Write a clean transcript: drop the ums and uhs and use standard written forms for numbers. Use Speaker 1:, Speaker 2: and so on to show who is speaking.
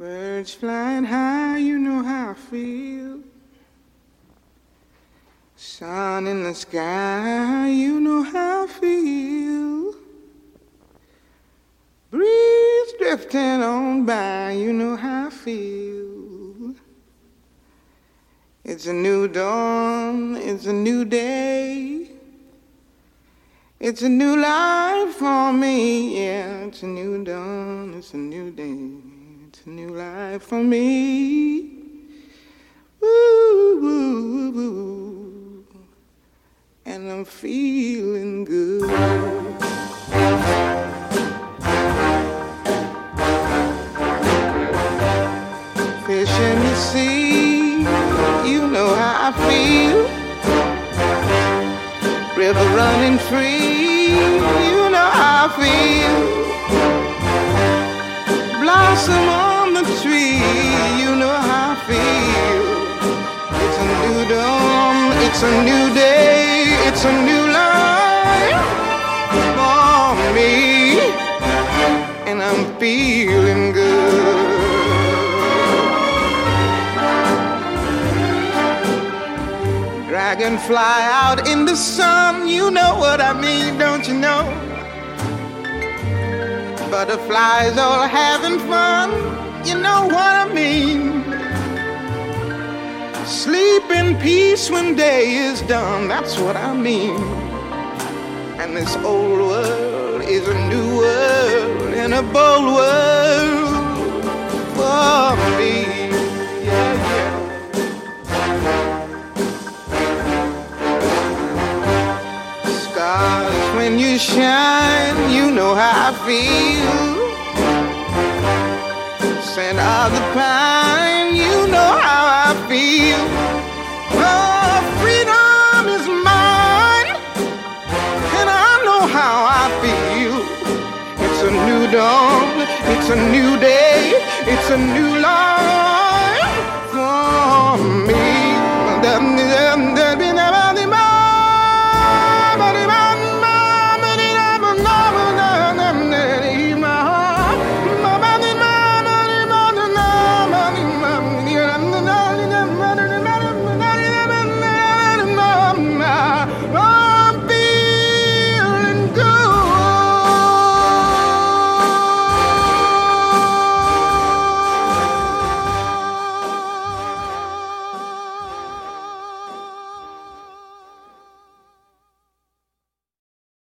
Speaker 1: Birds flying high, you know how I feel. Sun in the sky, you know how I feel. Breeze drifting on by, you know how I feel. It's a new dawn, it's a new day. It's a new life for me, yeah. It's a new dawn, it's a new day. It's a new life for me. Woo, woo, woo. And I'm feeling good. Fish in the sea, you know how I feel. River running free, you know how I feel. Blossom on the tree, you know how I feel. It's a new dawn, it's a new day, it's a new life for me, and I'm feeling good. Dragonfly out in the sun, you know what I mean, don't you know? Butterflies all having fun, you know what I mean. Sleep in peace when day is done, that's what I mean. And this old world is a new world and a bold world for me. Yeah, yeah. Stars, when you shine, you know how I feel. Scent of the pine, you know how I feel. Oh, freedom is mine, and I know how I feel. It's a new dawn, it's a new day, it's a new life.